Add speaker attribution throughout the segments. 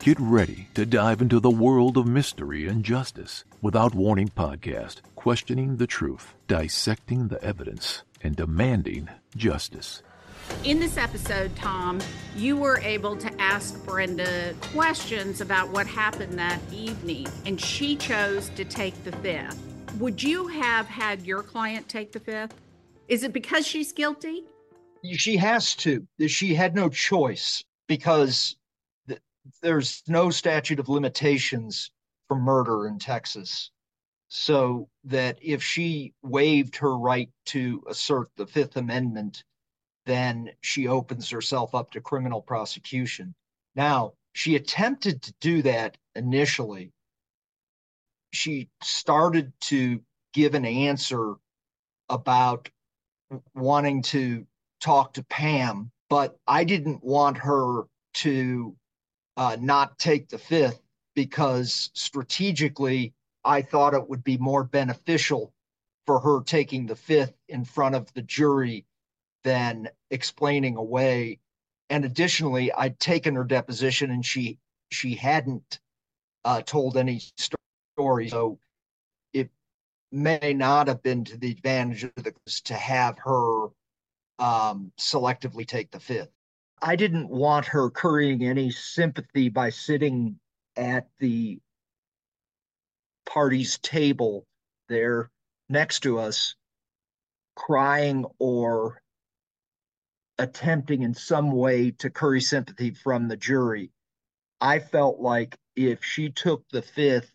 Speaker 1: Get ready to dive into the world of mystery and justice. Without Warning podcast, questioning the truth, dissecting the evidence, and demanding justice.
Speaker 2: In this episode, Tom, you were able to ask Brenda questions about what happened that evening, and she chose to take the fifth. Would you have had your client take the fifth? Is it because she's guilty?
Speaker 3: She has to. She had no choice because there's no statute of limitations for murder in Texas. So that if she waived her right to assert the Fifth Amendment, then she opens herself up to criminal prosecution. Now, she attempted to do that initially. She started to give an answer about wanting to talk to Pam, but I didn't want her to not take the fifth because strategically, I thought it would be more beneficial for her taking the fifth in front of the jury than explaining away. And additionally, I'd taken her deposition and she hadn't told any story. So it may not have been to the advantage of to have her selectively take the fifth. I didn't want her currying any sympathy by sitting at the party's table there next to us, crying or attempting in some way to curry sympathy from the jury. I felt like if she took the fifth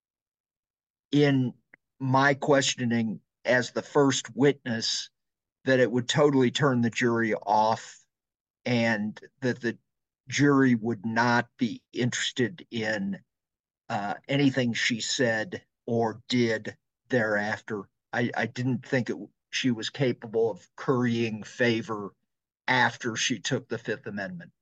Speaker 3: in my questioning as the first witness, that it would totally turn the jury off and that the jury would not be interested in anything she said or did thereafter. I didn't think she was capable of currying favor after she took the Fifth Amendment.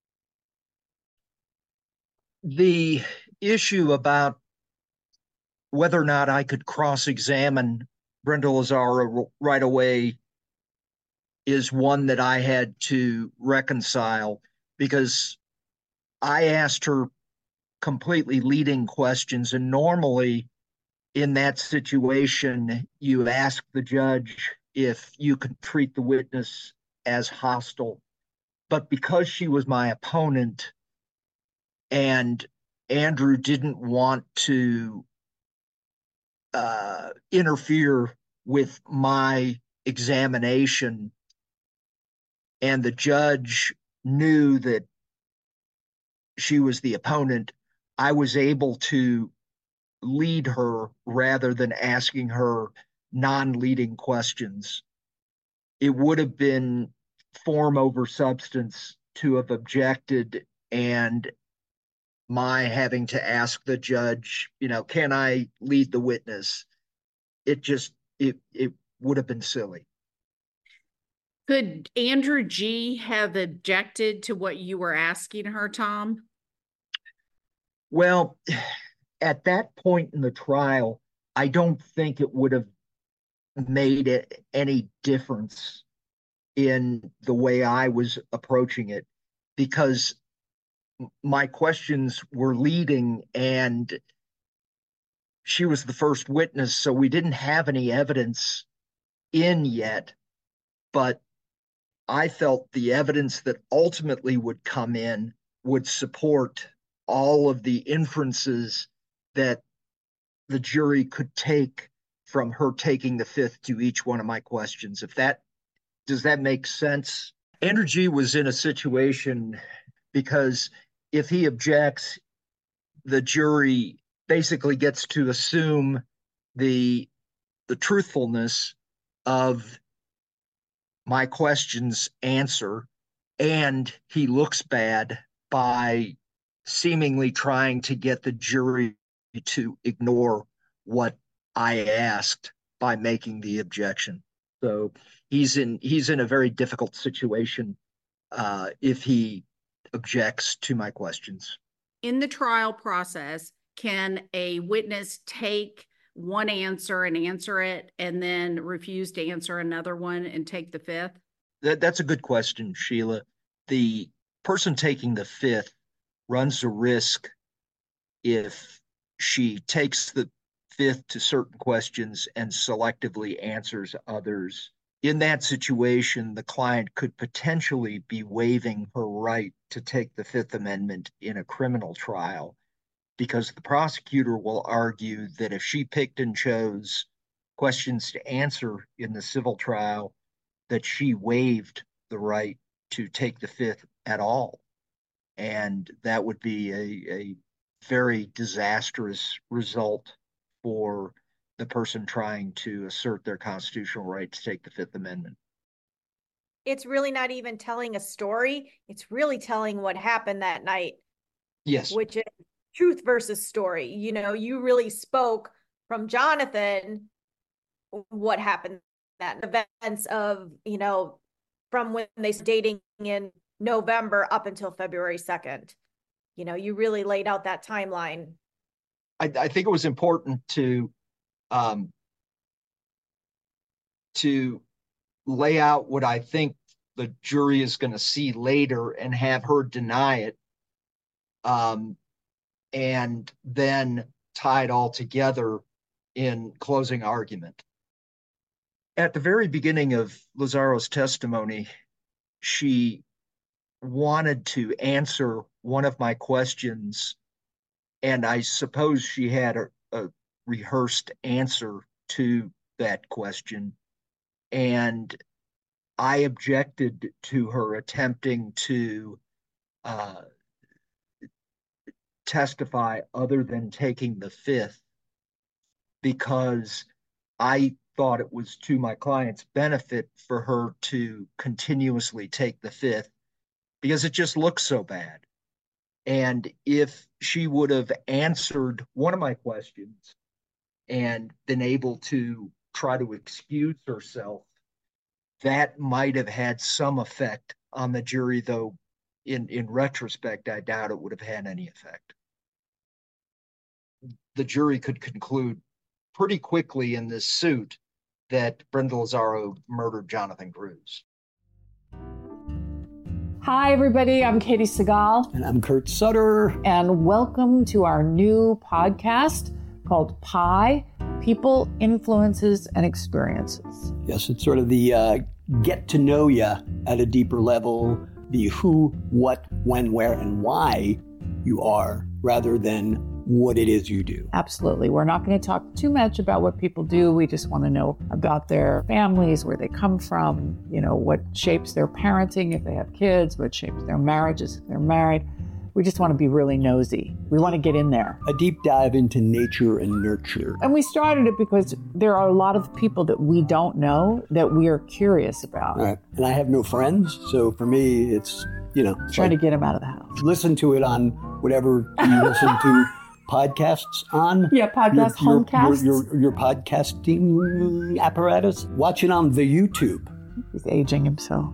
Speaker 3: The issue about whether or not I could cross-examine Brenda Lazzara right away is one that I had to reconcile because I asked her completely leading questions. And normally in that situation, you ask the judge if you could treat the witness as hostile. But because she was my opponent and Andrew didn't want to interfere with my examination, and the judge knew that she was the opponent, I was able to lead her rather than asking her non-leading questions. It would have been form over substance to have objected and my having to ask the judge, can I lead the witness? It would have been silly.
Speaker 2: Could Andrew G. have objected to what you were asking her, Tom?
Speaker 3: Well, at that point in the trial, I don't think it would have made any difference in the way I was approaching it because my questions were leading and she was the first witness, so we didn't have any evidence in yet, but I felt the evidence that ultimately would come in would support all of the inferences that the jury could take from her taking the fifth to each one of my questions. Does that make sense? Andrew G. was in a situation because if he objects, the jury basically gets to assume the truthfulness of my question's answer, and he looks bad by seemingly trying to get the jury to ignore what I asked by making the objection. So he's in a very difficult situation if he objects to my questions.
Speaker 2: In the trial process, can a witness take one answer and answer it and then refuse to answer another one and take the fifth?
Speaker 3: That's a good question, Sheila. The person taking the fifth runs a risk if she takes the fifth to certain questions and selectively answers others. In that situation, the client could potentially be waiving her right to take the Fifth Amendment in a criminal trial, because the prosecutor will argue that if she picked and chose questions to answer in the civil trial, that she waived the right to take the fifth at all. And that would be a very disastrous result for the person trying to assert their constitutional right to take the Fifth Amendment.
Speaker 4: It's really not even telling a story. It's really telling what happened that night.
Speaker 3: Yes.
Speaker 4: Which is truth versus story. You know, you really spoke from Jonathan what happened, that events of, you know, from when they started dating in November up until February 2nd. You know, you really laid out that timeline.
Speaker 3: I think it was important to lay out what I think the jury is going to see later and have her deny it, and then tie it all together in closing argument. At the very beginning of Lazzaro's testimony, she wanted to answer one of my questions, and I suppose she had a rehearsed answer to that question. And I objected to her attempting to testify other than taking the fifth, because I thought it was to my client's benefit for her to continuously take the fifth, because it just looks so bad. And if she would have answered one of my questions and been able to try to excuse herself, that might have had some effect on the jury, though in retrospect, I doubt it would have had any effect. The jury could conclude pretty quickly in this suit that Brenda Lazzaro murdered Jonathan Cruz.
Speaker 5: Hi, everybody. I'm Katie Segal.
Speaker 6: And I'm Kurt Sutter.
Speaker 5: And welcome to our new podcast called PIE, People, Influences, and Experiences.
Speaker 6: Yes, it's sort of the get to know you at a deeper level, the who, what, when, where, and why you are, rather than what it is you do.
Speaker 5: Absolutely. We're not going to talk too much about what people do. We just want to know about their families, where they come from, you know, what shapes their parenting if they have kids, what shapes their marriages if they're married. We just want to be really nosy. We want to get in there.
Speaker 6: A deep dive into nature and nurture.
Speaker 5: And we started it because there are a lot of people that we don't know that we are curious about.
Speaker 6: Right. And I have no friends, so for me, it's, you know.
Speaker 5: Trying to get them out of the house.
Speaker 6: Listen to it on whatever you listen to podcasts on.
Speaker 5: Yeah, podcast, homecasts.
Speaker 6: Your podcasting apparatus. Watch it on the YouTube.
Speaker 5: He's aging himself.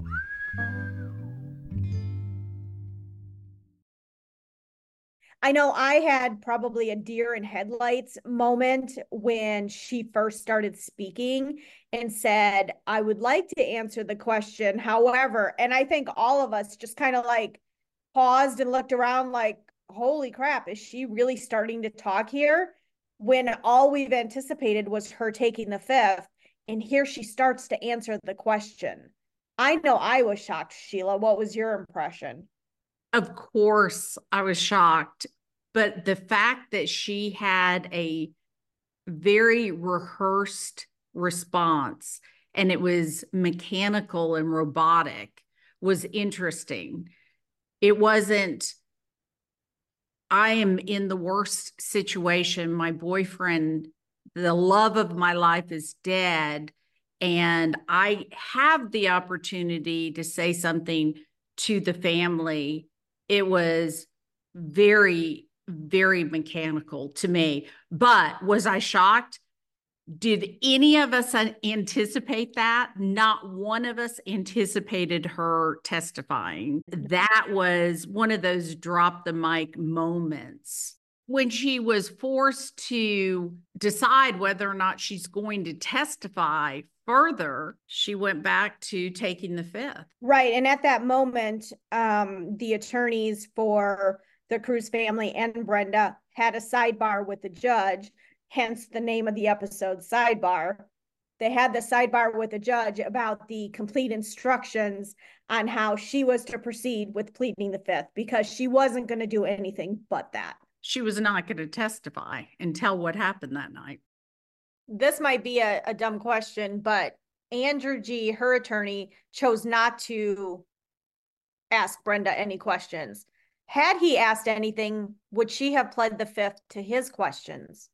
Speaker 4: I know I had probably a deer in headlights moment when she first started speaking and said, I would like to answer the question, however, and I think all of us just kind of like paused and looked around like, holy crap, is she really starting to talk here? When all we've anticipated was her taking the fifth, and here she starts to answer the question. I know I was shocked, Sheila. What was your impression?
Speaker 2: Of course, I was shocked, but the fact that she had a very rehearsed response and it was mechanical and robotic was interesting. It wasn't, I am in the worst situation. My boyfriend, the love of my life, is dead, and I have the opportunity to say something to the family. It was very, very mechanical to me. But was I shocked? Did any of us anticipate that? Not one of us anticipated her testifying. That was one of those drop the mic moments. When she was forced to decide whether or not she's going to testify further, she went back to taking the fifth.
Speaker 4: Right. And at that moment, the attorneys for the Cruz family and Brenda had a sidebar with the judge, hence the name of the episode, Sidebar. They had the sidebar with the judge about the complete instructions on how she was to proceed with pleading the fifth, because she wasn't going to do anything but that.
Speaker 2: She was not going to testify and tell what happened that night.
Speaker 4: This might be a dumb question, but Andrew G., her attorney, chose not to ask Brenda any questions. Had he asked anything, would she have pled the fifth to his questions?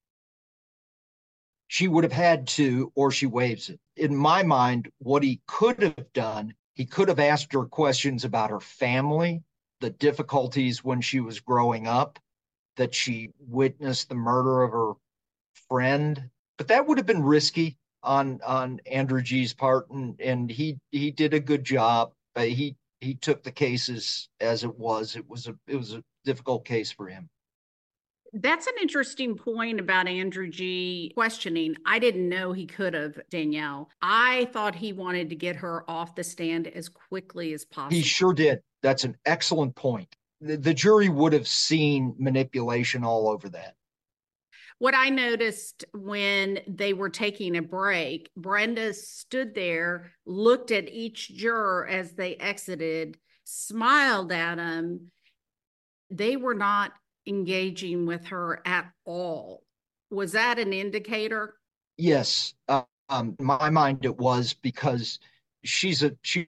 Speaker 3: She would have had to, or she waives it. In my mind, what he could have done, he could have asked her questions about her family, the difficulties when she was growing up, that she witnessed the murder of her friend. But that would have been risky on Andrew G.'s part, and he did a good job. He took the cases as it was. It was a difficult case for him.
Speaker 2: That's an interesting point about Andrew G. questioning. I didn't know he could have, Danielle. I thought he wanted to get her off the stand as quickly as possible.
Speaker 3: He sure did. That's an excellent point. The jury would have seen manipulation all over that.
Speaker 2: What I noticed when they were taking a break, Brenda stood there, looked at each juror as they exited, smiled at them. They were not engaging with her at all. Was that an indicator?
Speaker 3: Yes. In my mind, it was, because she's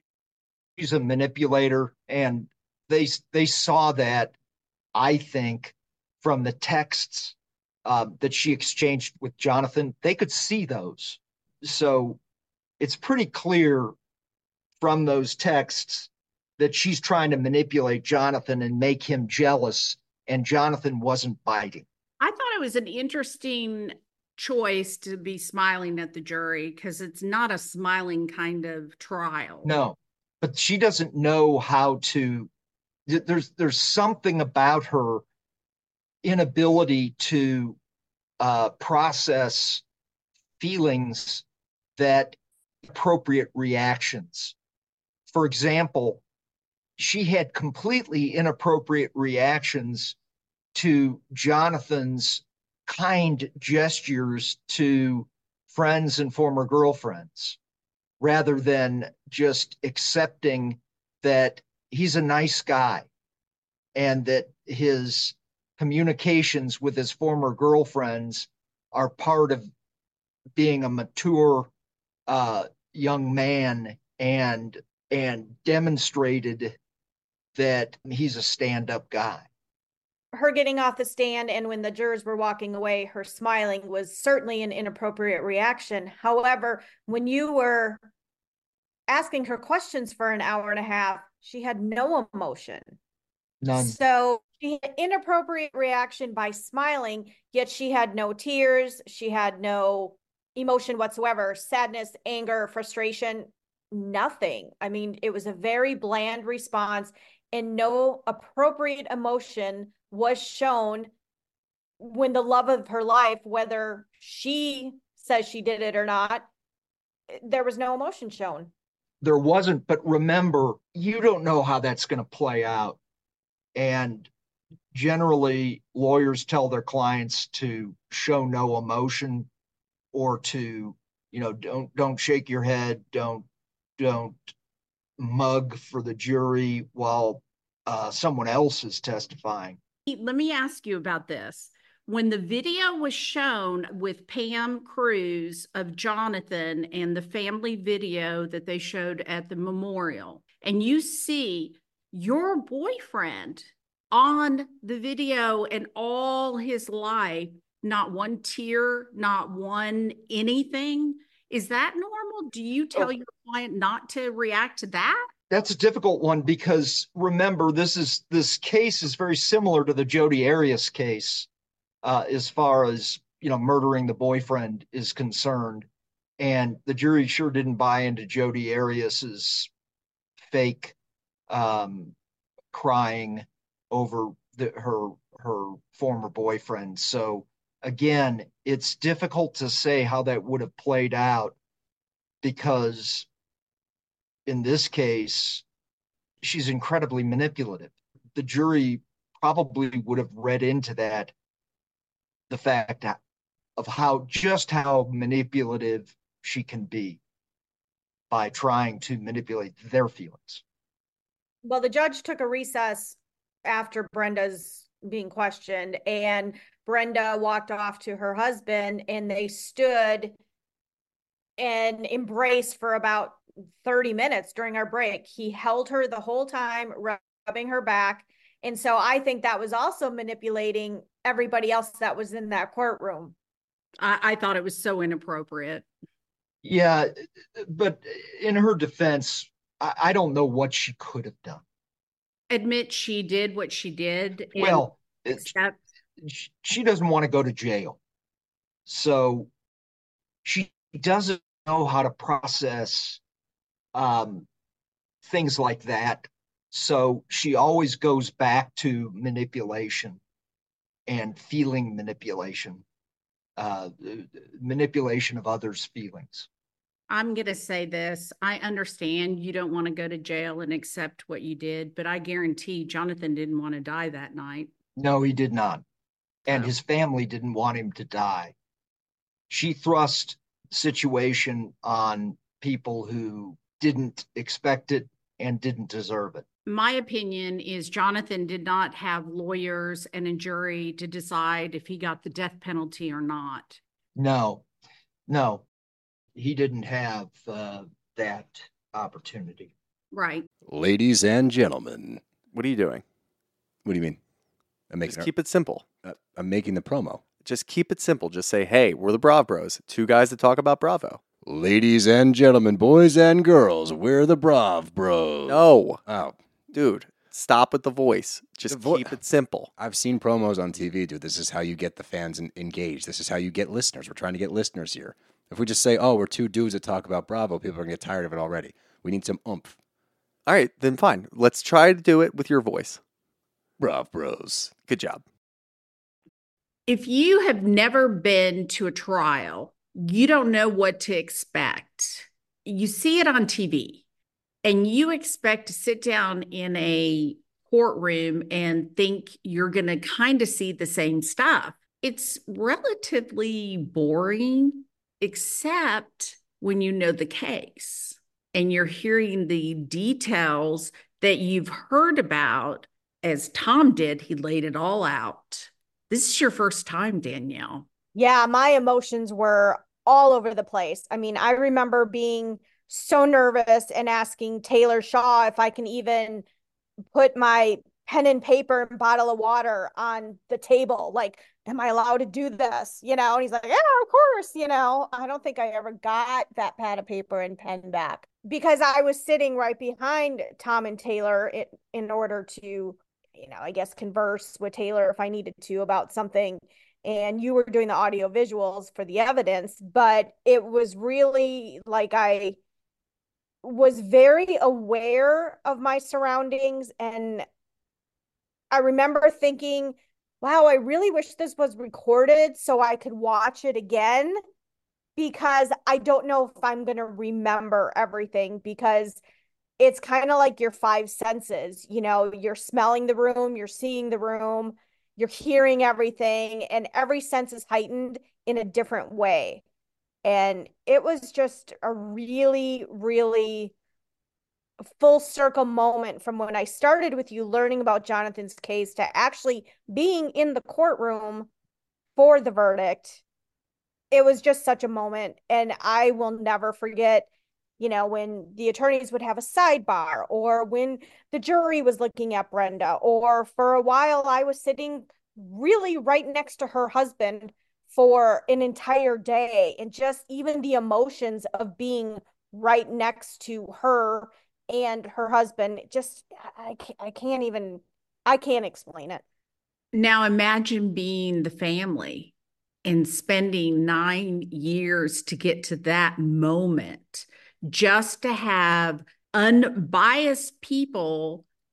Speaker 3: a manipulator, and they saw that, I think, from the texts that she exchanged with Jonathan. They could see those. So it's pretty clear from those texts that she's trying to manipulate Jonathan and make him jealous, and Jonathan wasn't biting.
Speaker 2: I thought it was an interesting choice to be smiling at the jury, because it's not a smiling kind of trial.
Speaker 3: No, but she doesn't know how to. There's something about her inability to process feelings that appropriate reactions. For example, she had completely inappropriate reactions to Jonathan's kind gestures to friends and former girlfriends, rather than just accepting that he's a nice guy and that his communications with his former girlfriends are part of being a mature young man, and demonstrated that he's a stand-up guy.
Speaker 4: Her getting off the stand and when the jurors were walking away, her smiling was certainly an inappropriate reaction. However, when you were asking her questions for an hour and a half, she had no emotion.
Speaker 3: None.
Speaker 4: So she had inappropriate reaction by smiling, yet she had no tears. She had no emotion whatsoever, sadness, anger, frustration, nothing. I mean, it was a very bland response, and no appropriate emotion was shown when the love of her life, whether she says she did it or not, there was no emotion shown.
Speaker 3: There wasn't, but remember, you don't know how that's going to play out. And generally, lawyers tell their clients to show no emotion, or to, don't shake your head, don't mug for the jury while someone else is testifying.
Speaker 2: Let me ask you about this. When the video was shown with Pam Cruz of Jonathan and the family video that they showed at the memorial, and you see your boyfriend on the video and all his life, not one tear, not one anything, is that normal? Do you tell your client not to react to that?
Speaker 3: That's a difficult one, because remember, this case is very similar to the Jodi Arias case, as far as, murdering the boyfriend is concerned. And the jury sure didn't buy into Jodi Arias's fake crying over her her former boyfriend. So again, it's difficult to say how that would have played out because in this case, she's incredibly manipulative. The jury probably would have read into that the fact of how manipulative she can be by trying to manipulate their feelings.
Speaker 4: Well, the judge took a recess after Brenda's being questioned, and Brenda walked off to her husband, and they stood and embraced for about 30 minutes during our break. He held her the whole time, rubbing her back. And so I think that was also manipulating everybody else that was in that courtroom.
Speaker 2: I thought it was so inappropriate.
Speaker 3: Yeah, but in her defense, I don't know what she could have done.
Speaker 2: Admit she did what she did.
Speaker 3: Well,
Speaker 2: accept.
Speaker 3: She doesn't want to go to jail. So she doesn't know how to process things like that. So she always goes back to manipulation and feeling manipulation, manipulation of others' feelings.
Speaker 2: I'm going to say this. I understand you don't want to go to jail and accept what you did, but I guarantee Jonathan didn't want to die that night.
Speaker 3: No, he did not. And
Speaker 2: Oh.
Speaker 3: his family didn't want him to die. She thrust the situation on people who didn't expect it and didn't deserve it.
Speaker 2: My opinion is Jonathan did not have lawyers and a jury to decide if he got the death penalty or not.
Speaker 3: No, he didn't have that opportunity.
Speaker 2: Right.
Speaker 7: Ladies and gentlemen.
Speaker 8: What are you doing?
Speaker 7: What do you mean?
Speaker 8: Just keep it simple.
Speaker 7: I'm making the promo.
Speaker 8: Just keep it simple. Just say, hey, we're the Brav Bros. Two guys that talk about Bravo.
Speaker 7: Ladies and gentlemen, boys and girls, we're the Brav Bros.
Speaker 8: No.
Speaker 7: Oh.
Speaker 8: Dude, stop with the voice. Just keep it simple.
Speaker 7: I've seen promos on TV, dude. This is how you get the fans engaged. This is how you get listeners. We're trying to get listeners here. If we just say, oh, we're two dudes that talk about Bravo, people are going to get tired of it already. We need some oomph.
Speaker 8: All right, then fine. Let's try to do it with your voice.
Speaker 7: Brav Bros.
Speaker 8: Good job.
Speaker 2: If you have never been to a trial, you don't know what to expect. You see it on TV and you expect to sit down in a courtroom and think you're going to kind of see the same stuff. It's relatively boring, except when you know the case and you're hearing the details that you've heard about. As Tom did, he laid it all out. This is your first time, Danielle.
Speaker 4: Yeah, my emotions were all over the place. I mean, I remember being so nervous and asking Taylor Shaw if I can even put my pen and paper and bottle of water on the table. Like, am I allowed to do this? And he's like, yeah, of course. I don't think I ever got that pad of paper and pen back because I was sitting right behind Tom and Taylor in order to, I guess, converse with Taylor if I needed to about something. And you were doing the audio visuals for the evidence, but it was really like I was very aware of my surroundings. And I remember thinking, wow, I really wish this was recorded so I could watch it again, because I don't know if I'm going to remember everything, because it's kind of like your five senses. You're smelling the room, you're seeing the room, you're hearing everything, and every sense is heightened in a different way. And it was just a really, really full circle moment from when I started with you learning about Jonathan's case to actually being in the courtroom for the verdict. It was just such a moment. And I will never forget, when the attorneys would have a sidebar, or when the jury was looking at Brenda, or for a while I was sitting really right next to her husband for an entire day. And just even the emotions of being right next to her and her husband, just, I can't explain it.
Speaker 2: Now imagine being the family and spending 9 years to get to that moment, just to have unbiased people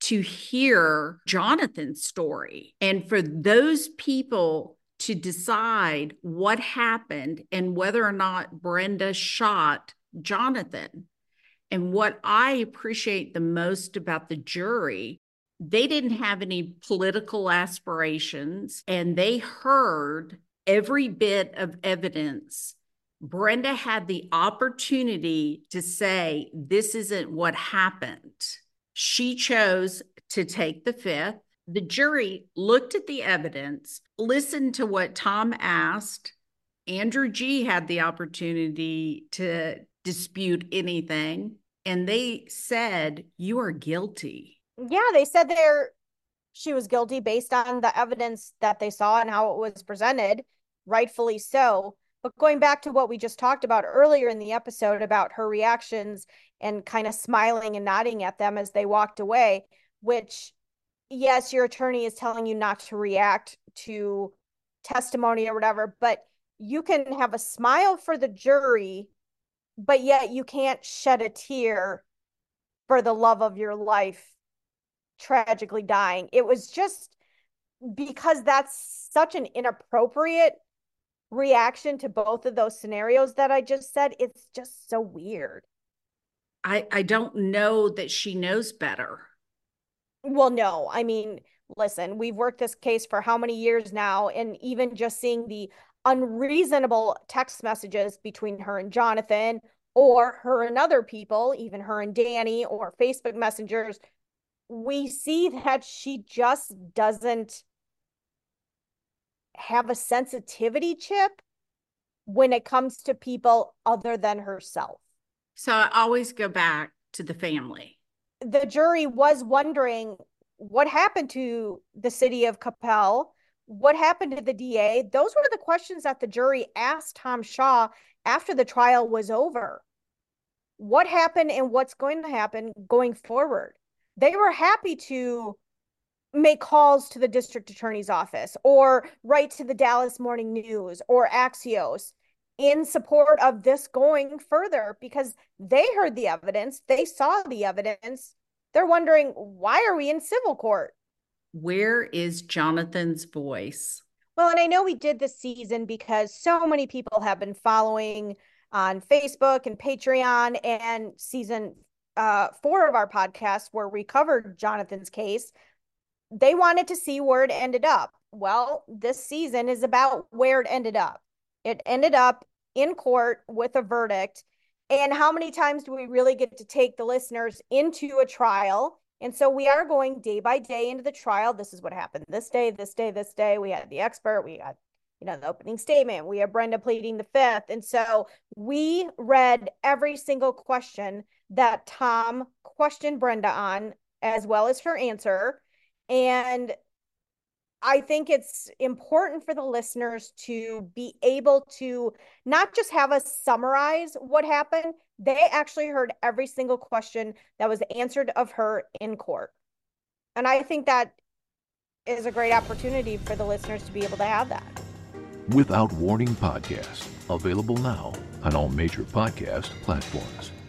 Speaker 2: to hear Jonathan's story and for those people to decide what happened and whether or not Brenda shot Jonathan. And what I appreciate the most about the jury, they didn't have any political aspirations, and they heard every bit of evidence. Brenda had the opportunity to say, this isn't what happened. She chose to take the fifth. The jury looked at the evidence, listened to what Tom asked. Andrew G. had the opportunity to dispute anything, and they said, you are guilty.
Speaker 4: Yeah, they said she was guilty based on the evidence that they saw and how it was presented, rightfully so. But going back to what we just talked about earlier in the episode about her reactions and kind of smiling and nodding at them as they walked away, which, yes, your attorney is telling you not to react to testimony or whatever, but you can have a smile for the jury, but yet you can't shed a tear for the love of your life tragically dying. It was just because that's such an inappropriate reaction to both of those scenarios that I just said. It's just so weird.
Speaker 2: I don't know that she knows better.
Speaker 4: Well, no, I mean, listen, we've worked this case for how many years now, and even just seeing the unreasonable text messages between her and Jonathan, or her and other people, even her and Danny, or Facebook messengers, we see that she just doesn't have a sensitivity chip when it comes to people other than herself.
Speaker 2: So I always go back to the family.
Speaker 4: The jury was wondering what happened to the city of Coppell, what happened to the DA. Those were the questions that the jury asked Tom Shaw after the trial was over. What happened and what's going to happen going forward? They were happy to make calls to the district attorney's office or write to the Dallas Morning News or Axios in support of this going further because they heard the evidence, they saw the evidence. They're wondering, why are we in civil court?
Speaker 2: Where is Jonathan's voice?
Speaker 4: Well, and I know we did this season because so many people have been following on Facebook and Patreon, and season 4 of our podcast where we covered Jonathan's case. They wanted to see where it ended up. Well, this season is about where it ended up. It ended up in court with a verdict. And how many times do we really get to take the listeners into a trial? And so we are going day by day into the trial. This is what happened this day, this day, this day. We had the expert, we got, the opening statement. We have Brenda pleading the fifth. And so we read every single question that Tom questioned Brenda on, as well as her answer. And I think it's important for the listeners to be able to not just have us summarize what happened. They actually heard every single question that was answered of her in court. And I think that is a great opportunity for the listeners to be able to have that.
Speaker 1: Without Warning Podcast, available now on all major podcast platforms.